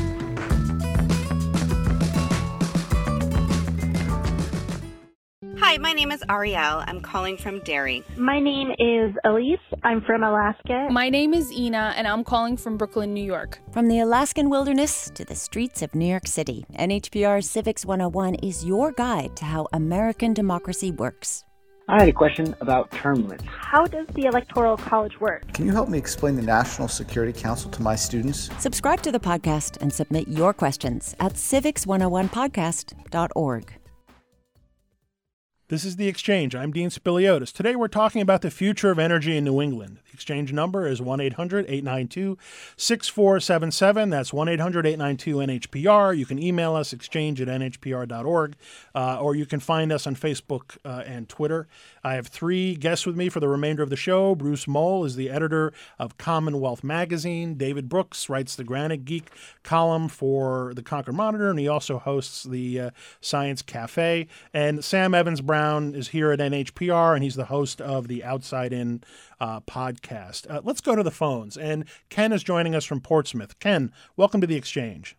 Hi, Hi, my name is Ariel. I'm calling from Derry. My name is Elise. I'm from Alaska. My name is Ina, and I'm calling from Brooklyn, New York. From the Alaskan wilderness to the streets of New York City, N H P R's Civics one oh one is your guide to how American democracy works. I had a question about term limits. How does the Electoral College work? Can you help me explain the National Security Council to my students? Subscribe to the podcast and submit your questions at civics one oh one podcast dot org. This is The Exchange. I'm Dean Spiliotis. Today we're talking about the future of energy in New England. The Exchange number is one eight hundred eight nine two six four seven seven. That's one eight hundred eight nine two N H P R. You can email us, exchange at N H P R dot org, uh, or you can find us on Facebook uh, and Twitter. I have three guests with me for the remainder of the show. Bruce Moll is the editor of Commonwealth Magazine. David Brooks writes the Granite Geek column for the Concord Monitor, and he also hosts the uh, Science Cafe. And Sam Evans-Brown is here at N H P R, and he's the host of the Outside In uh, podcast. Uh, let's go to the phones. And Ken is joining us from Portsmouth. Ken, welcome to The Exchange.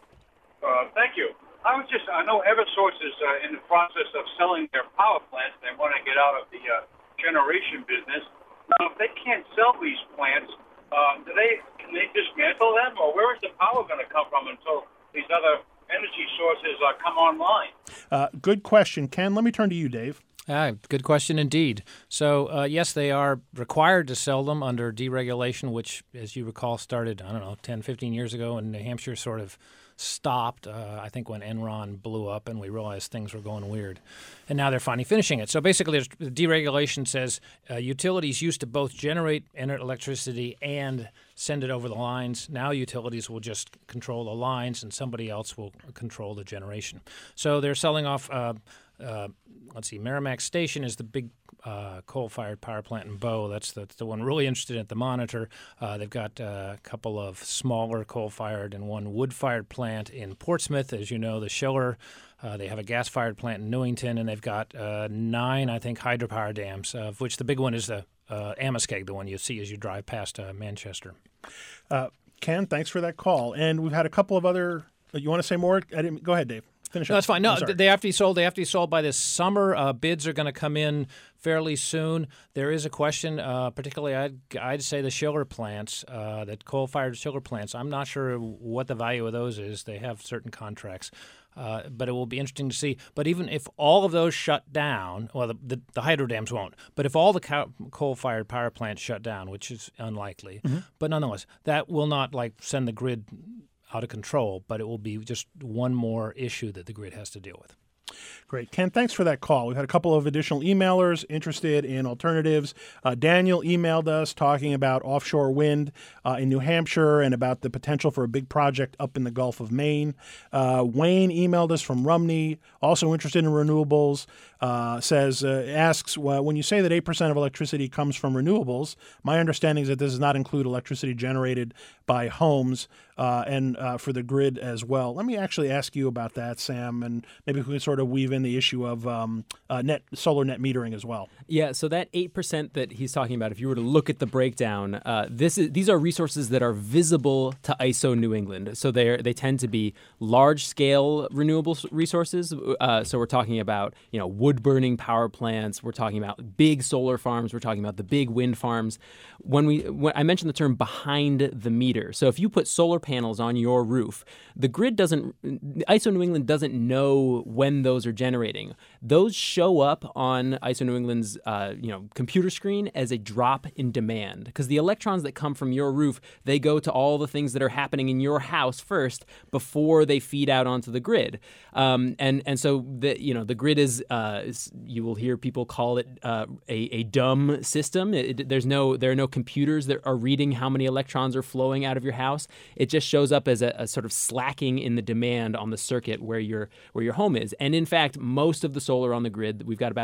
Uh, thank you. I was just, I know Eversource is uh, in the process of selling their power plants. They want to get out of the uh, generation business. Now, if they can't sell these plants, uh, do they, can they dismantle them, or where is the power going to come from until these other energy sources uh, come online? Uh, good question, Ken. Let me turn to you, Dave. Ah, good question indeed. So, uh, yes, they are required to sell them under deregulation, which, as you recall, started, I don't know, ten, fifteen years ago, and New Hampshire sort of stopped, uh, I think, when Enron blew up and we realized things were going weird. And now they're finally finishing it. So basically, the deregulation says uh, utilities used to both generate electricity and send it over the lines. Now utilities will just control the lines and somebody else will control the generation. So they're selling off, uh, uh, let's see, Merrimack Station is the big uh, coal-fired power plant in Bow. That's the, the one really interested at the Monitor. Uh, they've got uh, a couple of smaller coal-fired and one wood-fired plant in Portsmouth. As you know, the Schiller. Uh, they have a gas-fired plant in Newington, and they've got uh, nine, I think, hydropower dams, of which the big one is the uh, Amoskeag, the one you see as you drive past uh, Manchester. Uh, Ken, thanks for that call. And we've had a couple of other – you want to say more? I didn't, go ahead, Dave. Finish no, up. that's fine. No, they have to be sold. They have to be sold by this summer. Uh, bids are going to come in fairly soon. There is a question, uh, particularly I'd, I'd say the Schiller plants, uh, that coal-fired Schiller plants. I'm not sure what the value of those is. They have certain contracts. Uh, but it will be interesting to see. But even if all of those shut down, well, the, the, the hydro dams won't. But if all the co- coal-fired power plants shut down, which is unlikely, mm-hmm. but nonetheless, that will not like send the grid out of control, but it will be just one more issue that the grid has to deal with. Great. Ken, thanks for that call. We've had a couple of additional emailers interested in alternatives. Uh, Daniel emailed us talking about offshore wind uh, in New Hampshire and about the potential for a big project up in the Gulf of Maine. Uh, Wayne emailed us from Rumney, also interested in renewables, uh, says, uh, asks, well, when you say that eight percent of electricity comes from renewables, my understanding is that this does not include electricity generated by homes uh, and uh, for the grid as well. Let me actually ask you about that, Sam, and maybe we can sort of weave in the issue of um, uh, net solar net metering as well. Yeah, so that eight percent that he's talking about, if you were to look at the breakdown, uh, this is these are resources that are visible to I S O New England. So they they tend to be large-scale renewable resources. Uh, so we're talking about, you know, wood-burning power plants. We're talking about big solar farms. We're talking about the big wind farms. When we when I mentioned the term behind the meter. So if you put solar panels on your roof, the grid doesn't, I S O New England doesn't know when those are generating. Those show up on I S O New England's uh, you know computer screen as a drop in demand, because the electrons that come from your roof, they go to all the things that are happening in your house first before they feed out onto the grid. Um, and and so the you know the grid is uh, you will hear people call it uh, a, a dumb system. It, it, there's no there are no computers that are reading how many electrons are flowing out of your house. It just shows up as a, a sort of slacking in the demand on the circuit where your where your home is. And in fact, most of the solar on the grid, we've got about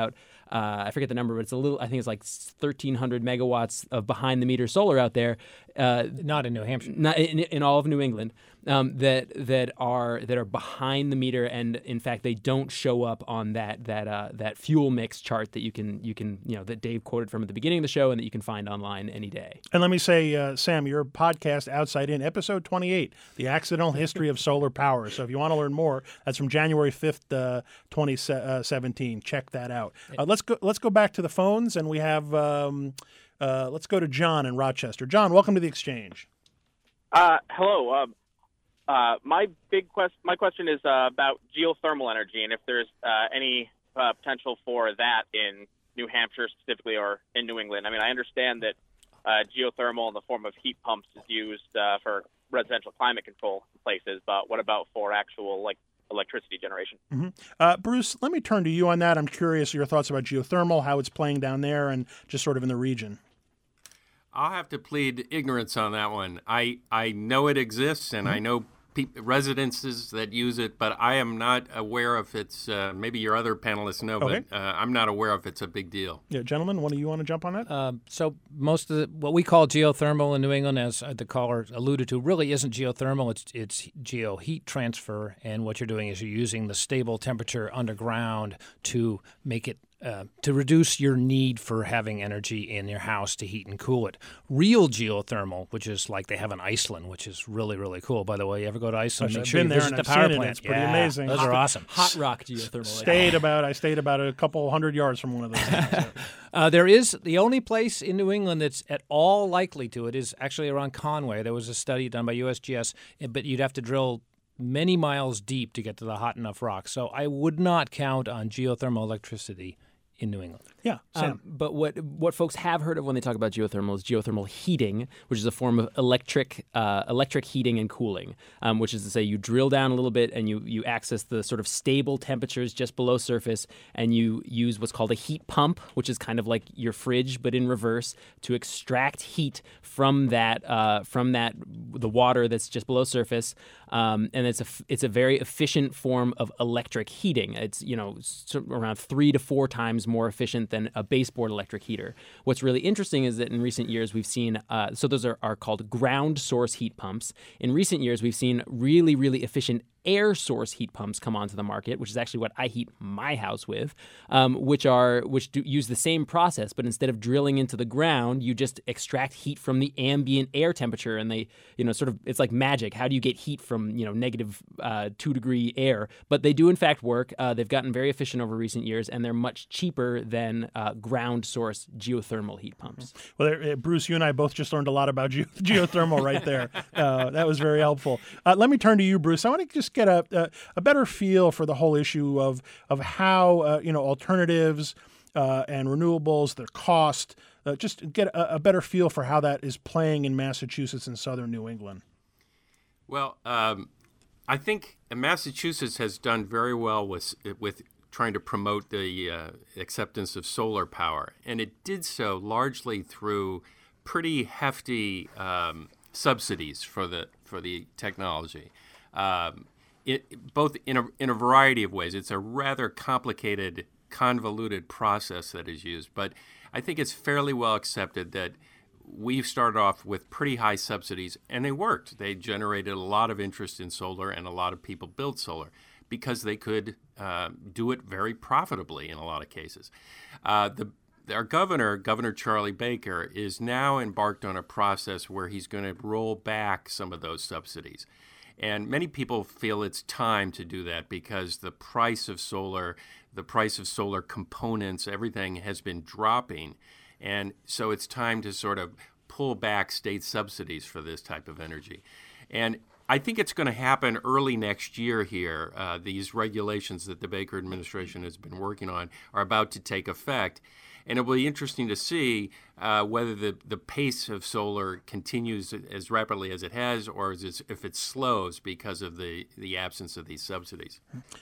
uh, I forget the number, but it's a little, I think it's like thirteen hundred megawatts of behind the meter solar out there. Uh, not in New Hampshire. Not in, in all of New England. Um, that that are that are behind the meter, and in fact they don't show up on that that uh, that fuel mix chart that you can you can you know that Dave quoted from at the beginning of the show and that you can find online any day. And let me say, uh, Sam, your podcast Outside In, episode twenty-eight, The Accidental History of Solar Power. So if you want to learn more, that's from January fifth, uh, twenty seventeen. Check that out. Uh, let's go. Let's go back to the phones, and we have. Um, uh, let's go to John in Rochester. John, welcome to the Exchange. Uh, hello. Uh, Uh, my big quest, my question is uh, about geothermal energy, and if there's uh, any uh, potential for that in New Hampshire specifically, or in New England. I mean, I understand that uh, geothermal in the form of heat pumps is used uh, for residential climate control places, but what about for actual like electricity generation? Mm-hmm. Uh, Bruce, let me turn to you on that. I'm curious your thoughts about geothermal, how it's playing down there, and just sort of in the region. I'll have to plead ignorance on that one. I, I know it exists, and mm-hmm. I know residences that use it, but I am not aware if it's, uh, maybe your other panelists know, okay. but uh, I'm not aware if it's a big deal. Yeah, gentlemen, one of you want to jump on that? Uh, so most of the, what we call geothermal in New England, as the caller alluded to, really isn't geothermal. It's it's geo heat transfer, and what you're doing is you're using the stable temperature underground to make it Uh, to reduce your need for having energy in your house to heat and cool it. Real geothermal, which is like they have in Iceland, which is really, really cool. By the way, you ever go to Iceland, Gosh, make I've sure been you there visit and the I've power seen it. plant. It's pretty yeah, amazing. Those hot, are awesome. Hot rock geothermal. Stayed about, I stayed about a couple hundred yards from one of those things. So. uh, there is, the only place in New England that's at all likely to it is actually around Conway. There was a study done by U S G S, but you'd have to drill many miles deep to get to the hot enough rock. So I would not count on geothermal electricity in New England. Yeah, Sam. Um, but what what folks have heard of when they talk about geothermal is geothermal heating, which is a form of electric uh, electric heating and cooling, um, which is to say you drill down a little bit and you, you access the sort of stable temperatures just below surface, and you use what's called a heat pump, which is kind of like your fridge but in reverse, to extract heat from that uh, from that the water that's just below surface, um, and it's a it's a very efficient form of electric heating. It's you know around three to four times more efficient than a baseboard electric heater. What's really interesting is that in recent years we've seen, uh, so those are, are called ground source heat pumps. In recent years we've seen really, really efficient air source heat pumps come onto the market, which is actually what I heat my house with, um, which are which do use the same process, but instead of drilling into the ground, you just extract heat from the ambient air temperature, and they, you know, sort of, it's like magic. How do you get heat from, you know, negative uh, two degree air? But they do in fact work. Uh, they've gotten very efficient over recent years, and they're much cheaper than uh, ground source geothermal heat pumps. Well, uh, Bruce, you and I both just learned a lot about ge- geothermal right there. Uh, that was very helpful. Uh, let me turn to you, Bruce. I want to just get a, a a better feel for the whole issue of of how uh, you know alternatives uh, and renewables, their cost. Uh, just get a, a better feel for how that is playing in Massachusetts and southern New England. Well, um, I think Massachusetts has done very well with with trying to promote the uh, acceptance of solar power, and it did so largely through pretty hefty um, subsidies for the for the technology. Um, It, both in a, in a variety of ways. It's a rather complicated, convoluted process that is used, but I think it's fairly well accepted that we've started off with pretty high subsidies, and they worked. They generated a lot of interest in solar, and a lot of people built solar because they could uh, do it very profitably in a lot of cases. Uh, the Our governor, Governor Charlie Baker, is now embarked on a process where he's going to roll back some of those subsidies. And many people feel it's time to do that because the price of solar, the price of solar components, everything has been dropping. And so it's time to sort of pull back state subsidies for this type of energy. And I think it's going to happen early next year here. Uh, these regulations that the Baker administration has been working on are about to take effect. And it will be interesting to see uh, whether the, the pace of solar continues as rapidly as it has, or is it, if it slows because of the, the absence of these subsidies.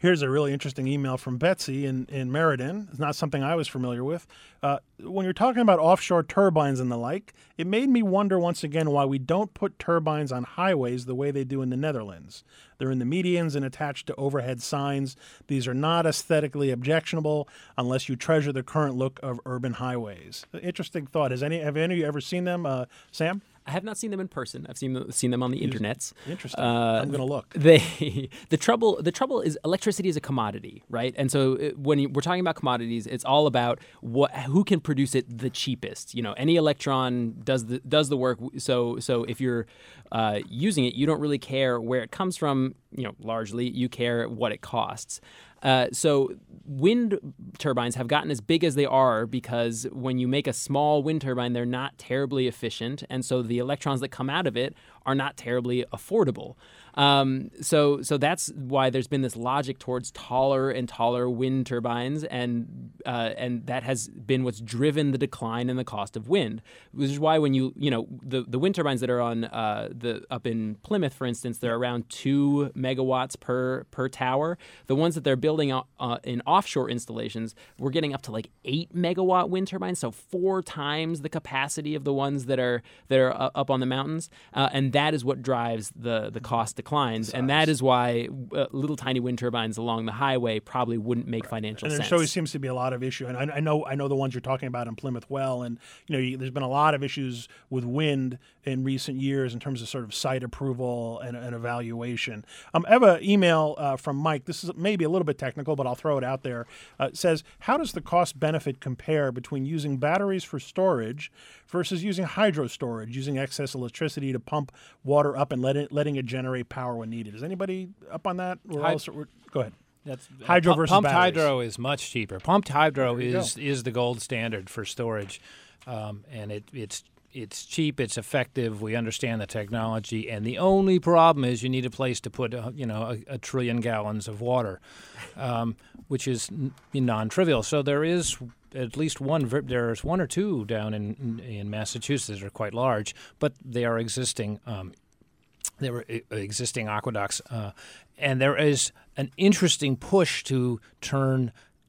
Here's a really interesting email from Betsy in, in Meriden. It's not something I was familiar with. Uh, when you're talking about offshore turbines and the like, it made me wonder once again why we don't put turbines on highways the way they do in the Netherlands. They're in the medians and attached to overhead signs. These are not aesthetically objectionable unless you treasure the current look of urban highways. Interesting thought. Has any have any of you ever seen them, uh, Sam? I have not seen them in person. I've seen seen them on the internets. Interesting. Uh, I'm going to look. They the trouble the trouble is electricity is a commodity, right? And so it, when you, we're talking about commodities, it's all about what who can produce it the cheapest. You know, any electron does the does the work. So so if you're uh, using it, you don't really care where it comes from. You know, largely you care what it costs. Uh, so wind turbines have gotten as big as they are because when you make a small wind turbine, they're not terribly efficient, and so the electrons that come out of it are not terribly affordable. Um, so, so that's why there's been this logic towards taller and taller wind turbines, and uh, and that has been what's driven the decline in the cost of wind. Which is why when you you know the, the wind turbines that are on uh, the up in Plymouth, for instance, they're around two megawatts per per tower. The ones that they're building uh, in offshore installations, we're getting up to like eight megawatt wind turbines, so four times the capacity of the ones that are that are up on the mountains, uh, and that is what drives the the cost declines, and that is why uh, little tiny wind turbines along the highway probably wouldn't make financial and there sense. always seems to be a lot of issue, and I, I know I know the ones you're talking about in Plymouth well, and you know you, there's been a lot of issues with wind in recent years in terms of sort of site approval and, and evaluation. Um, I have an email uh, from Mike. This is maybe a little bit technical, but I'll throw it out there. Uh, it says, how does the cost benefit compare between using batteries for storage versus using hydro storage, using excess electricity to pump water up and let it, letting it generate power when needed? Is anybody up on that? We're Hy- also, we're, go ahead. That's, hydro uh, versus pumped batteries. hydro is much cheaper. Pumped hydro There you is go. is the gold standard for storage, um, and it, it's it's cheap, it's effective. We understand the technology, and the only problem is you need a place to put uh, you know a, a trillion gallons of water, um, which is n- non-trivial. So there is at least one. There's one or two down in in Massachusetts that are quite large, but they are existing. Um, There were existing aqueducts, uh, and there is an interesting push to turn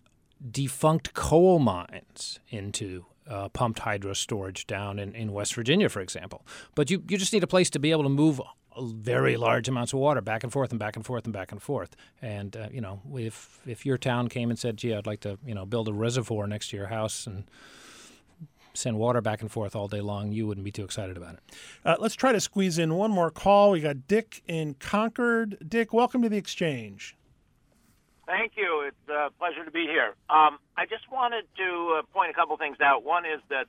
defunct coal mines into uh, pumped hydro storage down in, in West Virginia, for example. But you, you just need a place to be able to move very large amounts of water back and forth and back and forth and back and forth. And, uh, you know, if if your town came and said, gee, I'd like to, you know, build a reservoir next to your house and send water back and forth all day long, you wouldn't be too excited about it. Uh, let's try to squeeze in one more call. We got Dick in Concord. Dick, welcome to the Exchange. Thank you. It's a pleasure to be here. Um, I just wanted to uh, point a couple things out. One is that,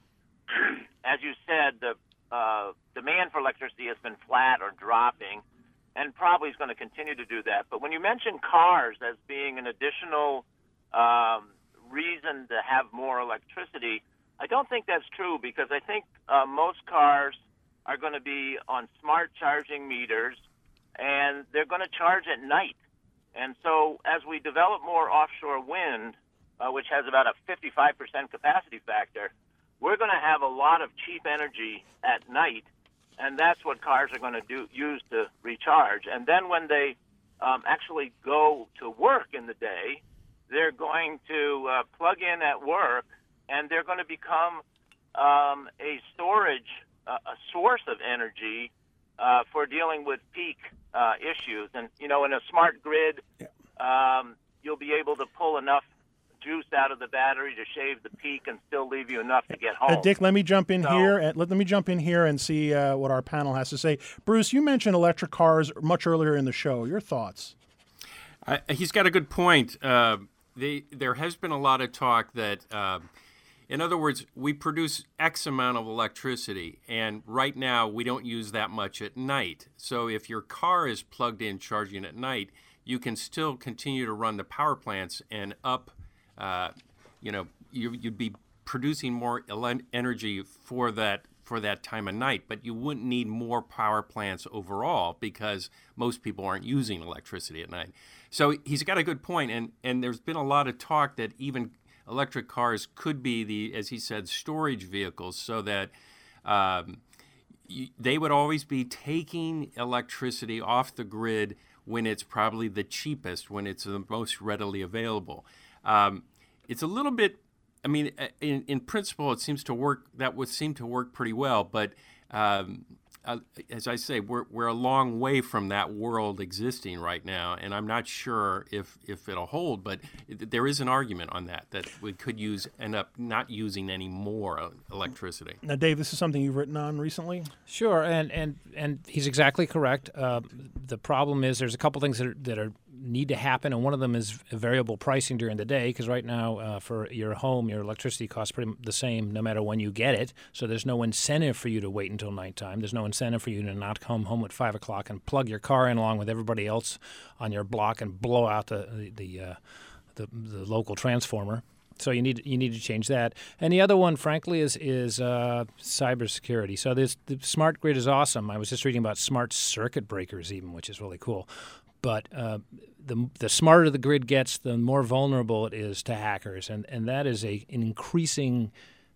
as you said, the uh, demand for electricity has been flat or dropping, and probably is going to continue to do that. But when you mention cars as being an additional um, reason to have more electricity, I don't think that's true, because I think uh, most cars are going to be on smart charging meters, and they're going to charge at night. And so as we develop more offshore wind, uh, which has about a fifty-five percent capacity factor, we're going to have a lot of cheap energy at night, and that's what cars are going to do use to recharge. And then when they um, actually go to work in the day, they're going to uh, plug in at work, and they're going to become um, a storage, uh, a source of energy uh, for dealing with peak uh, issues. And, you know, in a smart grid, um, you'll be able to pull enough juice out of the battery to shave the peak and still leave you enough to get home. Uh, Dick, let me jump in So- here. And let, let me jump in here and see uh, what our panel has to say. Bruce, you mentioned electric cars much earlier in the show. Your thoughts? Uh, he's got a good point. Uh, they, there has been a lot of talk that, uh, in other words, we produce X amount of electricity, and right now we don't use that much at night. So if your car is plugged in charging at night, you can still continue to run the power plants and up, uh, you know, you, you'd be producing more ele- energy for that for that time of night, but you wouldn't need more power plants overall because most people aren't using electricity at night. So he's got a good point, and, and there's been a lot of talk that even electric cars could be the, as he said, storage vehicles, so that um, you, they would always be taking electricity off the grid when it's probably the cheapest, when it's the most readily available. Um, it's a little bit, I mean, in, in principle, it seems to work, that would seem to work pretty well, but um, uh, as I say, we're we're a long way from that world existing right now, and I'm not sure if, if it'll hold, but it, there is an argument on that, that we could use end up not using any more electricity. Now, Dave, this is something you've written on recently? Sure, and and, and he's exactly correct. Uh, the problem is there's a couple things that are, that are need to happen, and one of them is variable pricing during the day, because right now uh, for your home, your electricity costs pretty the same no matter when you get it, so there's no incentive for you to wait until nighttime. There's no incentive for you to not come home at five o'clock and plug your car in along with everybody else on your block and blow out the the, the, uh, the, the local transformer. So you need you need to change that. And the other one, frankly, is is uh, cybersecurity. So this the smart grid is awesome. I was just reading about smart circuit breakers even, which is really cool. But uh, the the smarter the grid gets, the more vulnerable it is to hackers, and and that is a an increasing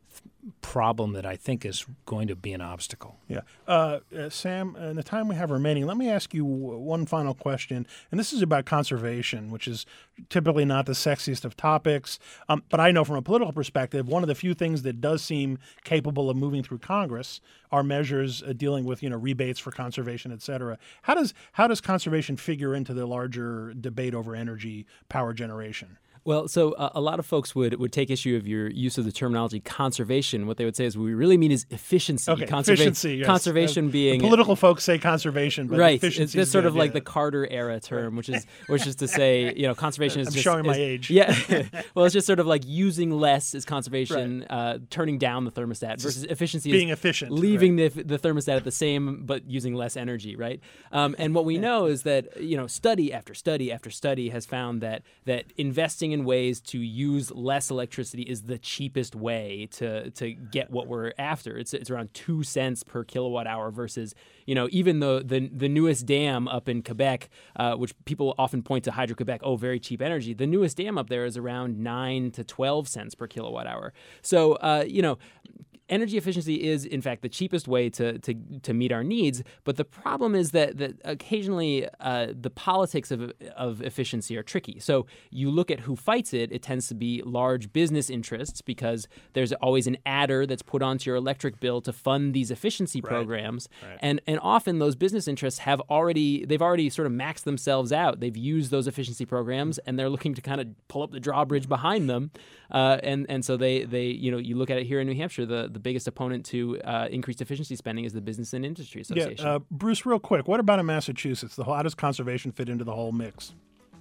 problem that I think is going to be an obstacle. Yeah. Uh, uh, Sam, in the time we have remaining, let me ask you w- one final question, and this is about conservation, which is typically not the sexiest of topics, um, but I know from a political perspective, one of the few things that does seem capable of moving through Congress are measures uh, dealing with, you know, rebates for conservation, et cetera. How does, how does conservation figure into the larger debate over energy power generation? Well, so uh, a lot of folks would, would take issue of your use of the terminology conservation. What they would say is what we really mean is efficiency. Okay, Conserva- efficiency, yes. Conservation uh, being... The political folks say conservation, but right. efficiency It's, it's is sort good, of like yeah. the Carter era term, which is which is to say, you know, conservation is I'm just... showing my is, age. Yeah. Well, it's just sort of like using less is conservation, Right. uh, turning down the thermostat It's versus efficiency being is efficient, leaving the, the thermostat at the same but using less energy, right? Um, and what we know is that, you know, study after study after study has found that that investing in ways to use less electricity is the cheapest way to to get what we're after. It's it's around two cents per kilowatt hour versus, you know, even the the, the newest dam up in Quebec, uh, which people often point to Hydro-Quebec, oh, very cheap energy. The newest dam up there is around nine to twelve cents per kilowatt hour. So, uh, you know, energy efficiency is, in fact, the cheapest way to to, to meet our needs. But the problem is that that occasionally uh, the politics of of efficiency are tricky. So you look at who fights it; it tends to be large business interests because there's always an adder that's put onto your electric bill to fund these efficiency Right. programs, Right. and and often those business interests have already they've already sort of maxed themselves out. They've used those efficiency programs, and they're looking to kind of pull up the drawbridge behind them, uh, and and so they they you know you look at it here in New Hampshire, the the biggest opponent to uh, increased efficiency spending is the Business and Industry Association. Yeah, uh, Bruce, real quick, what about in Massachusetts? The whole, how does conservation fit into the whole mix?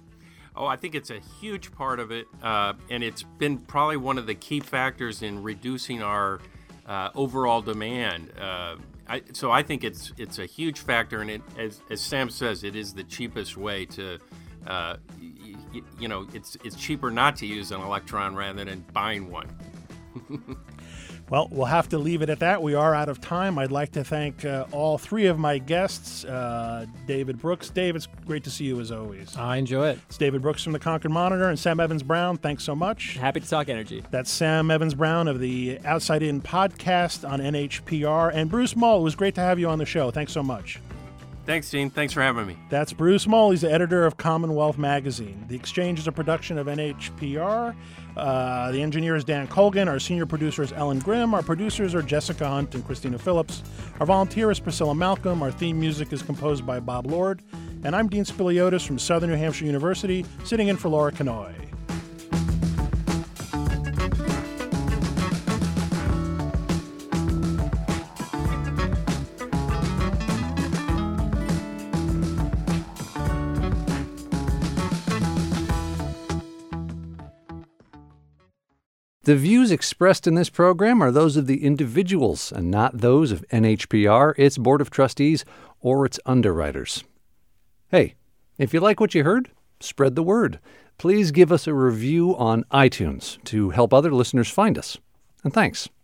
Oh, I think it's a huge part of it, uh, and it's been probably one of the key factors in reducing our uh, overall demand. Uh, I, so I think it's it's a huge factor, and it, as, as Sam says, it is the cheapest way to, uh, y- y- you know, it's it's cheaper not to use an electron rather than buying one. Well, we'll have to leave it at that. We are out of time. I'd like to thank uh, all three of my guests. Uh, David Brooks. Dave, it's great to see you as always. I enjoy it. It's David Brooks from the Concord Monitor and Sam Evans-Brown. Thanks so much. Happy to talk energy. That's Sam Evans-Brown of the Outside In podcast on N H P R. And Bruce Mull, it was great to have you on the show. Thanks so much. Thanks, Gene. Thanks for having me. That's Bruce Mull. He's the editor of Commonwealth Magazine. The Exchange is a production of N H P R. Uh, the engineer is Dan Colgan. Our senior producer is Ellen Grimm. Our producers are Jessica Hunt and Christina Phillips. Our volunteer is Priscilla Malcolm. Our theme music is composed by Bob Lord. And I'm Dean Spiliotis from Southern New Hampshire University, sitting in for Laura Kanoy. The views expressed in this program are those of the individuals and not those of N H P R, its Board of Trustees, or its underwriters. Hey, if you like what you heard, spread the word. Please give us a review on iTunes to help other listeners find us. And thanks.